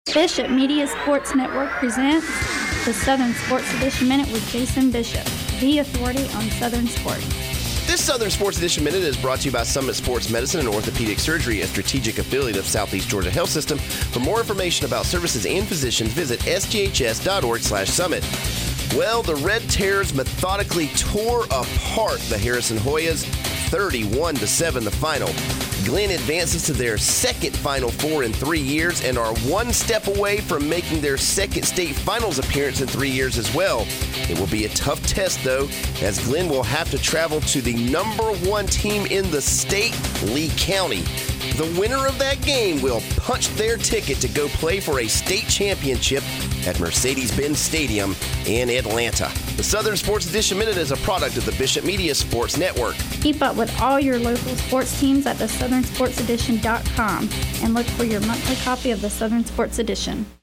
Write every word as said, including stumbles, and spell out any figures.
Bishop Media Sports Network presents the Southern Sports Edition Minute with Jason Bishop, the authority on Southern sports. This Southern Sports Edition Minute is brought to you by Summit Sports Medicine and Orthopedic Surgery, a strategic affiliate of Southeast Georgia Health System. For more information about services and physicians, visit s g h s dot org slash summit. Well, the Red Terrors methodically tore apart the Harrison Hoyas, thirty-one to seven the final. Glenn advances to their second Final Four in three years and are one step away from making their second state finals appearance in three years as well. It will be a tough test, though, as Glenn will have to travel to the number one team in the state, Lee County. The winner of that game will punch their ticket to go play for a state championship at Mercedes-Benz Stadium in Atlanta. The Southern Sports Edition Minute is a product of the Bishop Media Sports Network. Keep up with all your local sports teams at the southern sports edition dot com and look for your monthly copy of the Southern Sports Edition.